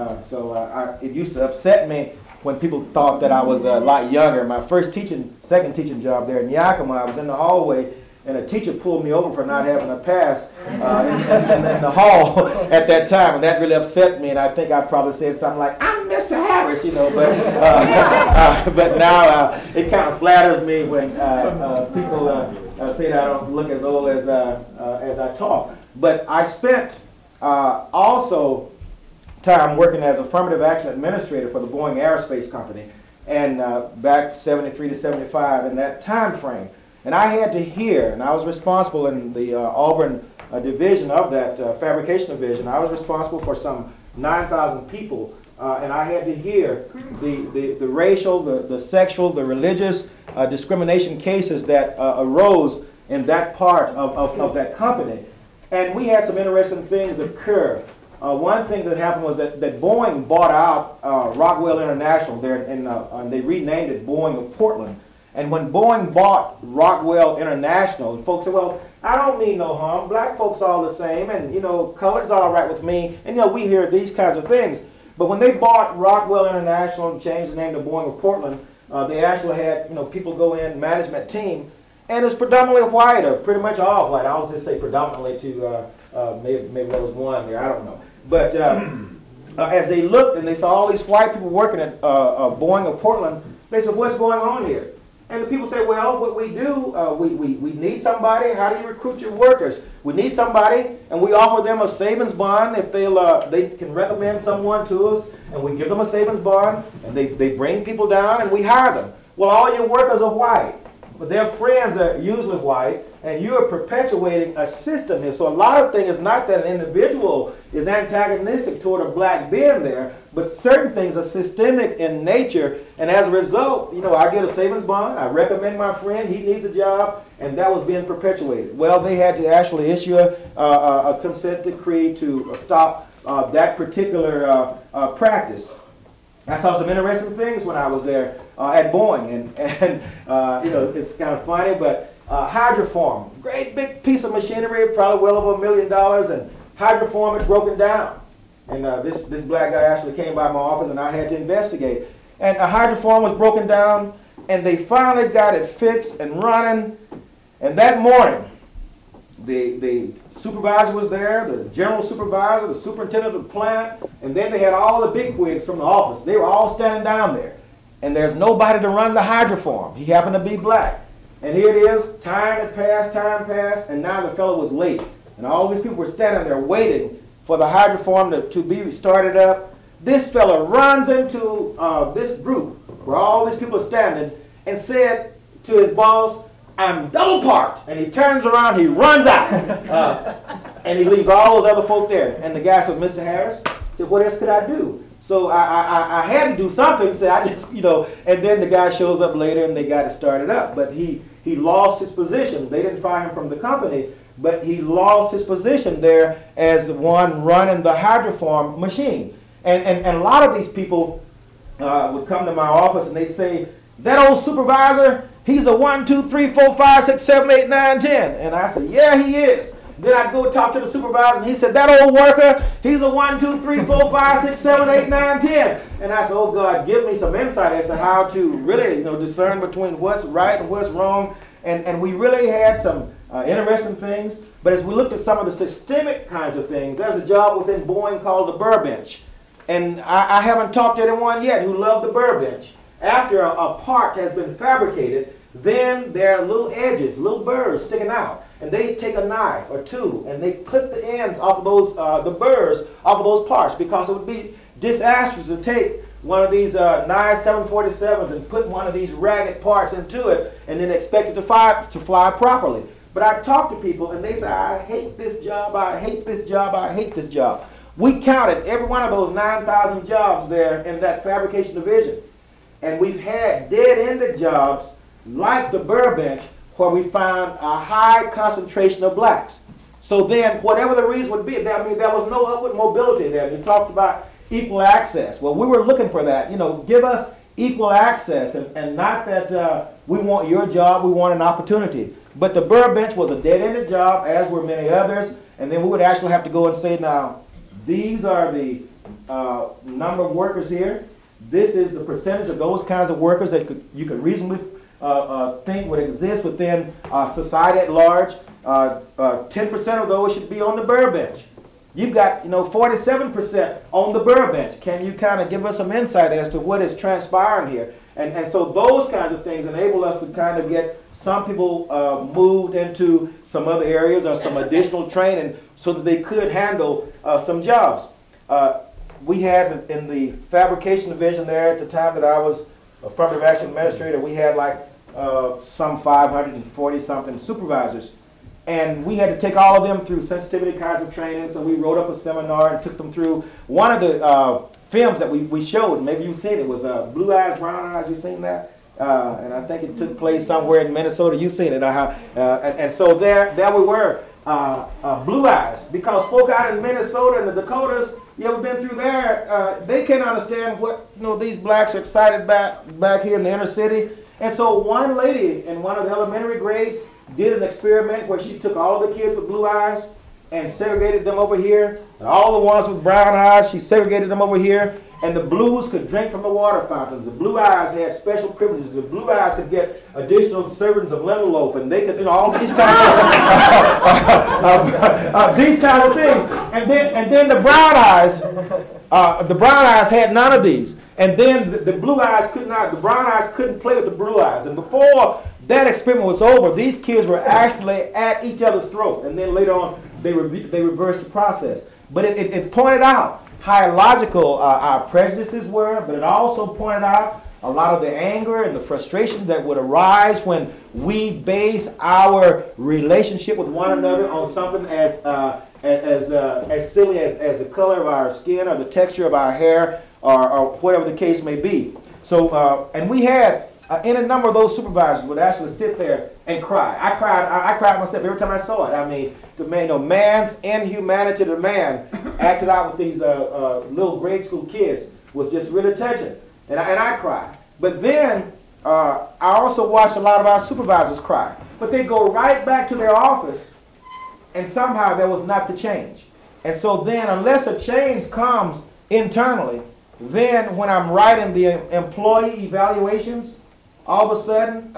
it used to upset me when people thought that I was a lot younger. My second teaching job there in Yakima, I was in the hallway, and a teacher pulled me over for not having a pass in the hall at that time, and that really upset me. And I think I probably said something like, "I'm Mr. Harris," you know. But now it kind of flatters me when people say that I don't look as old as I talk. But I spent also time working as affirmative action administrator for the Boeing Aerospace Company, and back 73 to 75 in that time frame. And I had to hear, and I was responsible in the Auburn division of that fabrication division. I was responsible for some 9,000 people, and I had to hear the racial, the sexual, the religious discrimination cases that arose in that part of that company. And we had some interesting things occur. One thing that happened was that Boeing bought out Rockwell International there, and they renamed it Boeing of Portland. And when Boeing bought Rockwell International, and folks said, "Well, I don't mean no harm. Black folks are all the same, and color's all right with me." And we hear these kinds of things. But when they bought Rockwell International and changed the name to Boeing of Portland, they actually had people go in, management team, and it's predominantly white, or pretty much all white. I'll just say predominantly to maybe there was one there, I don't know. But as they looked and they saw all these white people working at Boeing of Portland, they said, "What's going on here?" And the people say, "Well, what we do, we need somebody. How do you recruit your workers? We need somebody, and we offer them a savings bond if they can recommend someone to us, and we give them a savings bond, and they bring people down, and we hire them. Well, all your workers are white, but their friends are usually white, and you are perpetuating a system here. So a lot of things is not that an individual is antagonistic toward a black being there, but certain things are systemic in nature, and as a result, I get a savings bond, I recommend my friend, he needs a job, and that was being perpetuated. Well, they had to actually issue a consent decree to stop that particular practice. I saw some interesting things when I was there at Boeing, and it's kind of funny, but Hydroform, great big piece of machinery, probably well over $1 million, and Hydroform had broken down. And this black guy actually came by my office, and I had to investigate. And a Hydroform was broken down, and they finally got it fixed and running. And that morning, the supervisor was there, the general supervisor, the superintendent of the plant, and then they had all the bigwigs from the office. They were all standing down there. And there's nobody to run the Hydroform. He happened to be black. And here it is, time had passed, and now the fellow was late. And all these people were standing there waiting for the Hydroform to be started up. This fellow runs into this group where all these people are standing and said to his boss, "I'm double parked." And he turns around, he runs out. And he leaves all those other folk there. And the guy said, "Mr. Harris," said, "what else could I do?" So I had to do something. So I just, and then the guy shows up later and they got it started up. But he lost his position. They didn't fire him from the company, but he lost his position there as the one running the Hydroform machine. And a lot of these people would come to my office and they'd say, "That old supervisor, he's a 1, 2, 3, 4, 5, 6, 7, 8, 9, 10. And I said, "Yeah, he is." Then I'd go talk to the supervisor, and he said, "That old worker, he's a 1, 2, 3, 4, 5, 6, 7, 8, 9, 10. And I said, "Oh, God, give me some insight as to how to really discern between what's right and what's wrong." And we really had some interesting things. But as we looked at some of the systemic kinds of things, there's a job within Boeing called the burr bench. And I haven't talked to anyone yet who loved the burr bench. After a part has been fabricated, then there are little edges, little burrs sticking out. And they take a knife or two and they clip the ends off of those, the burrs off of those parts, because it would be disastrous to take one of these nice 747s and put one of these ragged parts into it and then expect it to fly properly. But I talk to people and they say, "I hate this job, I hate this job, I hate this job." We counted every one of those 9,000 jobs there in that fabrication division. And we've had dead-ended jobs like the burr bench where we found a high concentration of blacks. So then, whatever the reason would be, I mean, there was no upward mobility there. You talked about equal access. Well, we were looking for that. Give us equal access, and not that we want your job, we want an opportunity. But the Burr Bench was a dead-ended job, as were many others, and then we would actually have to go and say, now, these are the number of workers here. This is the percentage of those kinds of workers that you could reasonably think would exist within society at large. 10% of those should be on the Burr Bench. You've got, 47% on the Burr Bench. Can you kind of give us some insight as to what is transpiring here? And so those kinds of things enable us to kind of get some people moved into some other areas or some additional training so that they could handle some jobs. We had in the fabrication division there at the time that I was affirmative action administrator, we had like some 540-something supervisors. And we had to take all of them through sensitivity kinds of training, so we wrote up a seminar and took them through one of the films that we showed. Maybe you've seen it. It was Blue Eyes, Brown Eyes. You've seen that? And I think it took place somewhere in Minnesota. You've seen it. And so there we were, Blue Eyes, because folk out in Minnesota and the Dakotas, you ever been through there? They can't understand what these blacks are excited back here in the inner city. And so one lady in one of the elementary grades did an experiment where she took all the kids with blue eyes and segregated them over here, and all the ones with brown eyes, she segregated them over here, and the blues could drink from the water fountains. The blue eyes had special privileges. The blue eyes could get additional servings of lemon loaf, and they could, all these kinds of these kinds of things. And then the brown eyes had none of these. And then the blue eyes the brown eyes couldn't play with the blue eyes. And before that experiment was over, these kids were actually at each other's throat. And then later on, they reversed the process. But it pointed out how illogical our prejudices were, but it also pointed out a lot of the anger and the frustration that would arise when we base our relationship with one another on something as silly as the color of our skin or the texture of our hair or whatever the case may be. So, and we had any number of those supervisors would actually sit there and cry. I cried myself every time I saw it. I mean, the man, man's inhumanity to man acted out with these little grade school kids was just really touching, and I cried. But then I also watched a lot of our supervisors cry. But they go right back to their office, and somehow there was not the change. And so then, unless a change comes internally, then when I'm writing the employee evaluations, all of a sudden,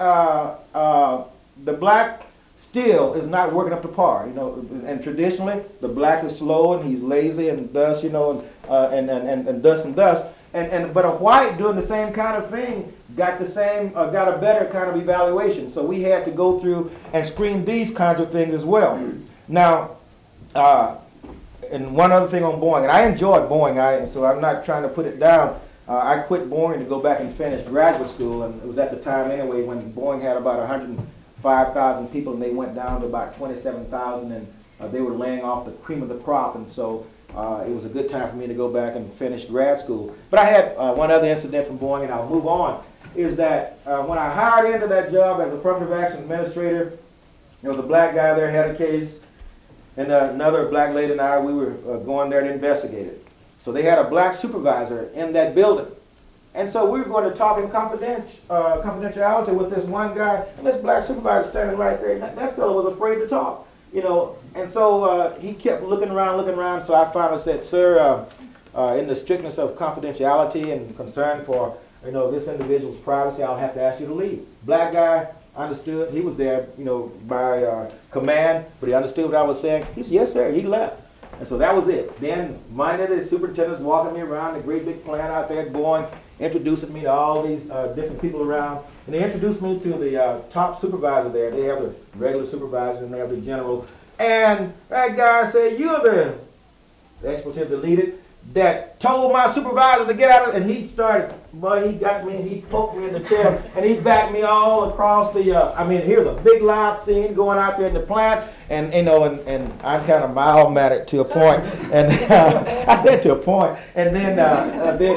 the black still is not working up to par, and traditionally, the black is slow and he's lazy and thus, and thus and thus. But a white doing the same kind of thing got a better kind of evaluation. So we had to go through and screen these kinds of things as well. Now, and one other thing on Boeing, and I enjoyed Boeing, so I'm not trying to put it down. I quit Boeing to go back and finish graduate school, and it was at the time anyway when Boeing had about 105,000 people, and they went down to about 27,000, and they were laying off the cream of the crop, and so it was a good time for me to go back and finish grad school. But I had one other incident from Boeing, and I'll move on, is that when I hired into that job as affirmative action administrator, there was a black guy there had a case, and another black lady and I, we were going there to investigate it. So they had a black supervisor in that building. And so we were going to talk in confidentiality with this one guy, and this black supervisor standing right there. And that fellow was afraid to talk, And so he kept looking around. So I finally said, "Sir, in the strictness of confidentiality and concern for this individual's privacy, I'll have to ask you to leave." Black guy understood. He was there, by command, but he understood what I was saying. He said, "Yes, sir." He left. And so that was it. Then minded the superintendent's walking me around the great big plant out there at Boeing, introducing me to all these different people around. And they introduced me to the top supervisor there. They have the regular supervisor and they have the general. And that guy said, "You're the expletive deleted that told my supervisor to get out of it." And he started, he got me and he poked me in the chest and he backed me all across the, here's a big loud scene going out there in the plant. And, and I'm kind of mild-mannered to a point. And I said to a point. And then finally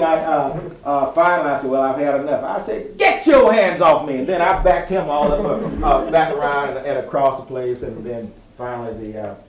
I said, "Well, I've had enough." I said, "Get your hands off me." And then I backed him all up, back around and across the place. And then finally the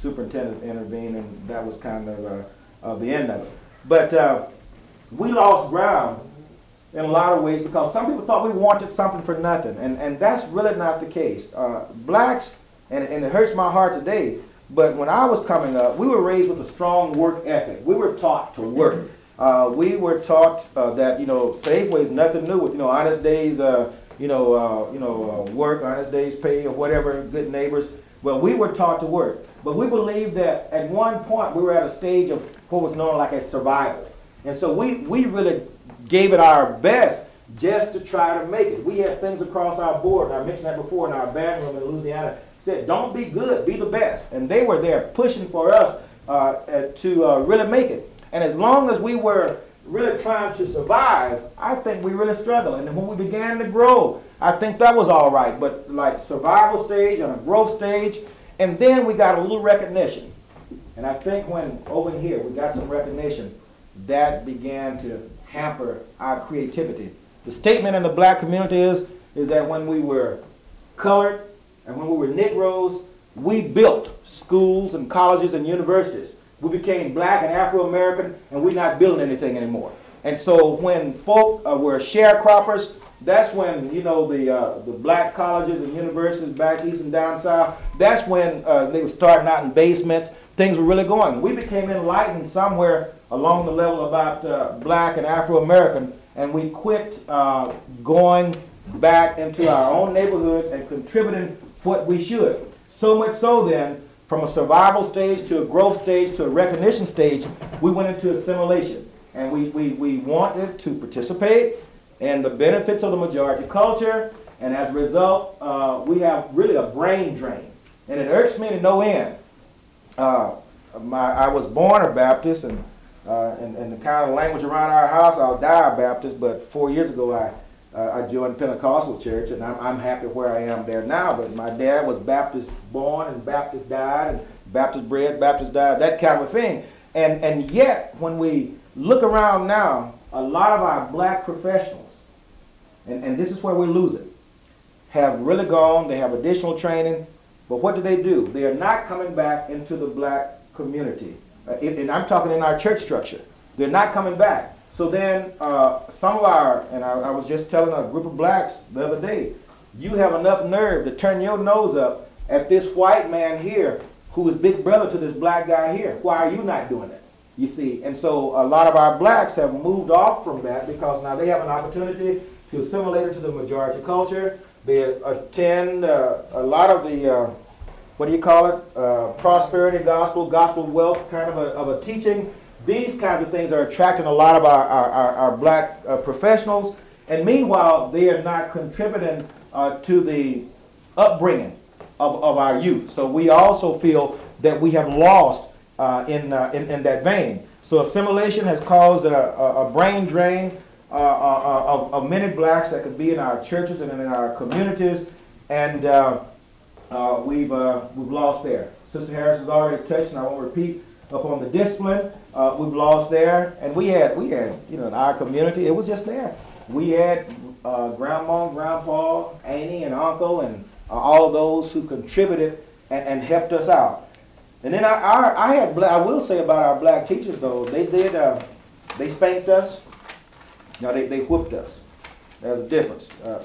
superintendent intervened, and that was kind of the end of it. But we lost ground in a lot of ways because some people thought we wanted something for nothing, and that's really not the case. Blacks, and it hurts my heart today, but when I was coming up, we were raised with a strong work ethic. We were taught to work. We were taught that Safeway is nothing new with honest days, work, honest days pay, or whatever, good neighbors. Well, we were taught to work, but we believed that at one point we were at a stage of what was known like a survival, and so we really gave it our best just to try to make it. We had things across our board, and I mentioned that before in our band room in Louisiana, said, don't be good, be the best. And they were there pushing for us to really make it. And as long as we were really trying to survive, I think we really struggled. And then when we began to grow, I think that was all right. But like survival stage and a growth stage, and then we got a little recognition. And I think when over here we got some recognition, that began to hamper our creativity. The statement in the black community is that when we were colored and when we were Negroes, we built schools and colleges and universities. We became black and Afro-American, and we're not building anything anymore. And so when folk were sharecroppers, that's when, the black colleges and universities back east and down south, that's when they were starting out in basements. Things were really going. We became enlightened somewhere along the level about black and Afro-American, and we quit going back into our own neighborhoods and contributing what we should. So much so then, from a survival stage to a growth stage to a recognition stage, we went into assimilation. And we wanted to participate in the benefits of the majority culture, and as a result, we have really a brain drain. And it irks me to no end. I was born a Baptist, and the kind of language around our house, I'll die a Baptist, but 4 years ago I joined Pentecostal church, and I'm happy where I am there now. But my dad was Baptist born and Baptist died, and Baptist bred, Baptist died, that kind of a thing. And yet, when we look around now, a lot of our black professionals, and this is where we lose it, have really gone, they have additional training, but what do? They are not coming back into the black community. And I'm talking in our church structure. They're not coming back. So then some of I was just telling a group of blacks the other day, you have enough nerve to turn your nose up at this white man here who is big brother to this black guy here. Why are you not doing it? You see, and so a lot of our blacks have moved off from that because now they have an opportunity to assimilate into the majority culture. They attend a lot of the, prosperity gospel of wealth kind of a teaching. These kinds of things are attracting a lot of our black professionals, and meanwhile, they are not contributing to the upbringing of our youth. So we also feel that we have lost in that vein. So assimilation has caused a brain drain of many blacks that could be in our churches and in our communities, and we've lost there. Sister Harris has already touched, and I won't repeat upon the discipline. We've lost there, and we had in our community, it was just there. We had grandma, grandpa, auntie, and uncle, and all of those who contributed and helped us out. And then I will say about our black teachers though, they spanked us. They whooped us. There's a difference.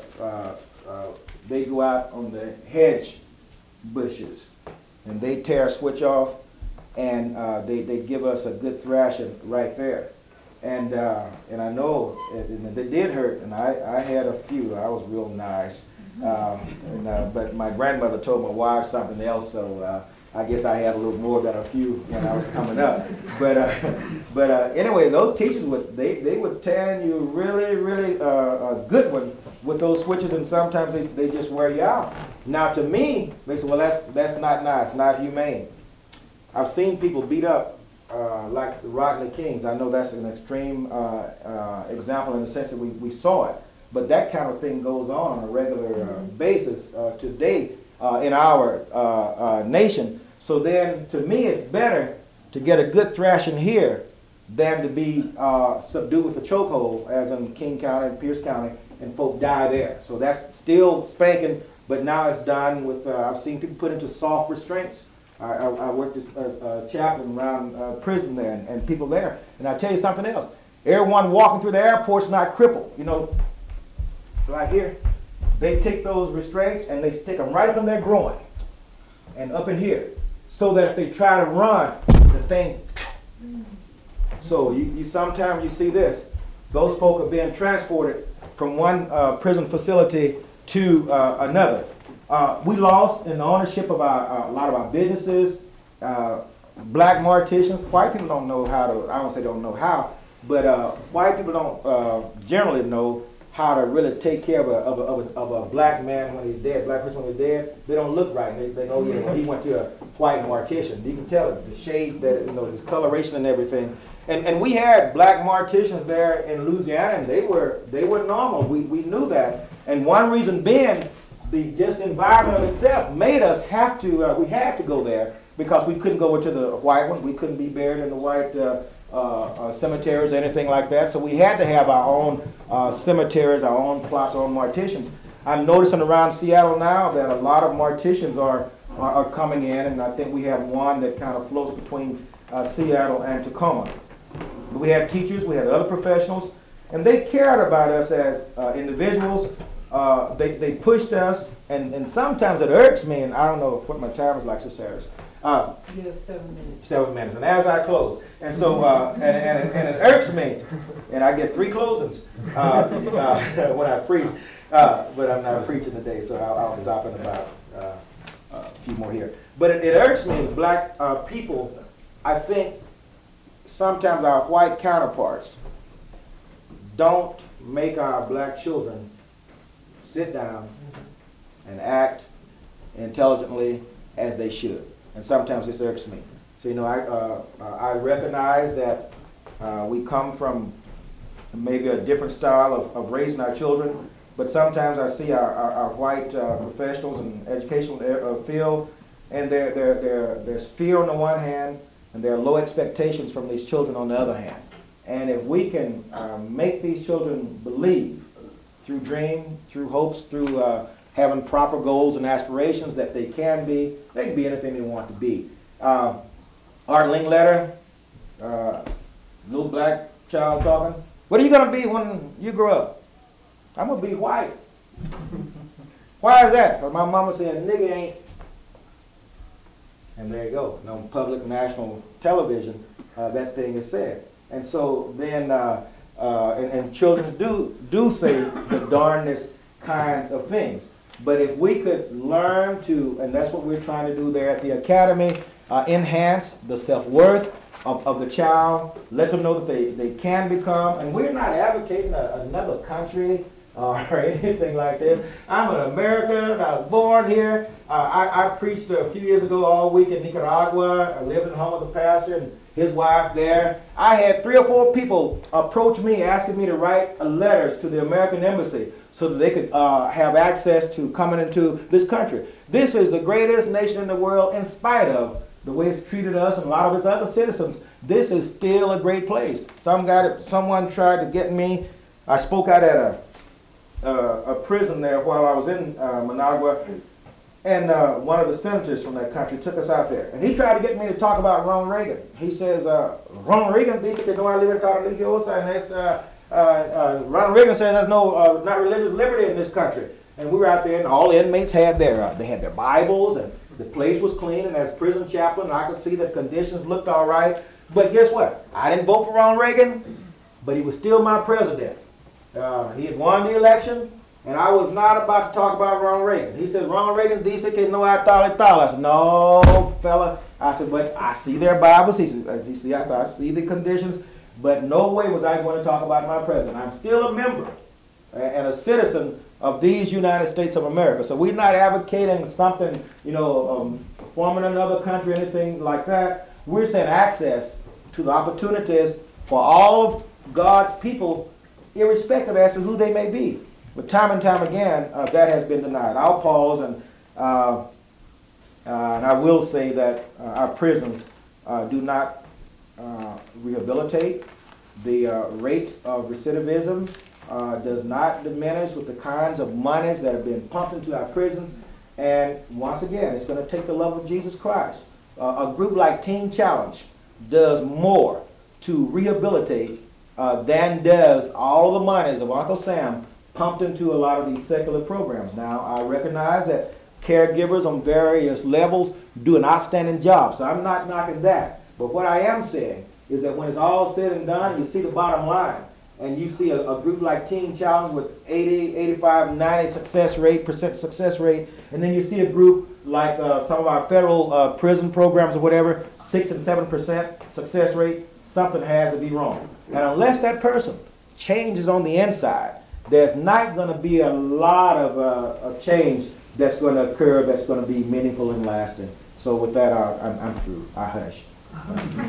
They go out on the hedge bushes and they tear a switch off, and they give us a good thrashing right there. And I know they did hurt, and I had a few. I was real nice. But my grandmother told my wife something else, so I guess I had a little more than a few when I was coming up. But anyway, those teachers they would tear you really a good one with those switches, and sometimes they just wear you out. Now to me, they say, well, that's not nice, not humane. I've seen people beat up like the Rodney Kings. I know that's an extreme example in the sense that we saw it. But that kind of thing goes on a regular basis today in our nation. So then, to me, it's better to get a good thrashing here than to be subdued with a chokehold, as in King County and Pierce County, and folk die there. So that's still spanking, but now it's done with, I've seen people put into soft restraints I worked as chaplain around prison there and people there. And I tell you something else. Everyone walking through the airport's not crippled. You know, right here, they take those restraints and they stick them right up in their groin and up in here, so that if they try to run, the thing. So you sometimes you see this. Those folk are being transported from one prison facility to another. We lost in the ownership of a lot of our businesses. Black morticians. White people don't know how to. I won't say don't know how, but white people don't generally know how to really take care of a black man when he's dead. Black person when he's dead, they don't look right. They go, yeah, well, he went to a white mortician. You can tell it, the shade, that his coloration and everything. And we had black morticians there in Louisiana, and they were normal. We knew that. And one reason being, the just environment itself made us have to. We had to go there because we couldn't go into the white ones. We couldn't be buried in the white cemeteries or anything like that. So we had to have our own cemeteries, our own plots, our own morticians. I'm noticing around Seattle now that a lot of morticians are coming in, and I think we have one that kind of floats between Seattle and Tacoma. We had teachers, we had other professionals, and they cared about us as individuals. They pushed us, and sometimes it irks me, and I don't know what my time is like, Sister Harris. You have 7 minutes. 7 minutes, and as I close, and so and it irks me, and I get 3 closings when I preach, but I'm not preaching today, so I'll stop in about a few more here. But it irks me, black people. I think sometimes our white counterparts don't make our black children sit down and act intelligently as they should. And sometimes this irks me. So, you know, I recognize that we come from maybe a different style of raising our children, but sometimes I see our white professionals in educational field, and there's fear on the one hand, and there are low expectations from these children on the other hand. And if we can make these children believe through dream, through hopes, through having proper goals and aspirations that they can be anything they want to be. Art Linkletter, little black child talking. What are you going to be when you grow up? I'm going to be white. Why is that? Because my mama said, nigga ain't. And there you go. On public national television, that thing is said. And so then, and children do say the darndest kinds of things. But if we could learn to, and that's what we're trying to do there at the Academy, enhance the self-worth of the child, let them know that they can become, and we're not advocating another country or anything like this. I'm an American. I was born here. I preached a few years ago all week in Nicaragua. I lived in the home of the pastor and his wife there. I had 3 or 4 people approach me asking me to write letters to the American embassy so that they could have access to coming into this country. This is the greatest nation in the world in spite of the way it's treated us and a lot of its other citizens. This is still a great place. Someone tried to get me. I spoke out at a prison there while I was in Managua, and one of the senators from that country took us out there, and he tried to get me to talk about Ronald Reagan. He says, Ronald Reagan dice que no hay libertad religiosa en esta. Ronald Reagan said there's no not religious liberty in this country. And we were out there, and all inmates had their Bibles, and the place was clean. And as prison chaplain, I could see that conditions looked all right. But guess what? I didn't vote for Ronald Reagan, but he was still my president. He had won the election, and I was not about to talk about Ronald Reagan. He said, Ronald Reagan dice que no hay tal y tal. I said, no, fella. I said, but I see their Bibles. He said, I see the conditions. But no way was I going to talk about my president. I'm still a member and a citizen of these United States of America. So we're not advocating something, forming another country, anything like that. We're saying access to the opportunities for all of God's people, irrespective as to who they may be. But time and time again, that has been denied. I'll pause, and I will say that our prisons do not rehabilitate. The rate of recidivism does not diminish with the kinds of monies that have been pumped into our prisons. And once again, it's going to take the love of Jesus Christ a group like Teen Challenge does more to rehabilitate than does all the monies of Uncle Sam pumped into a lot of these secular programs. Now, I recognize that caregivers on various levels do an outstanding job, so I'm not knocking that. But what I am saying is that when it's all said and done, you see the bottom line, and you see a group like Teen Challenge with 80, 85, 90 percent success rate, and then you see a group like some of our federal prison programs or whatever, 6 and 7% success rate, something has to be wrong. And unless that person changes on the inside, there's not going to be a lot of change that's going to occur that's going to be meaningful and lasting. So with that, I'm through. I hush.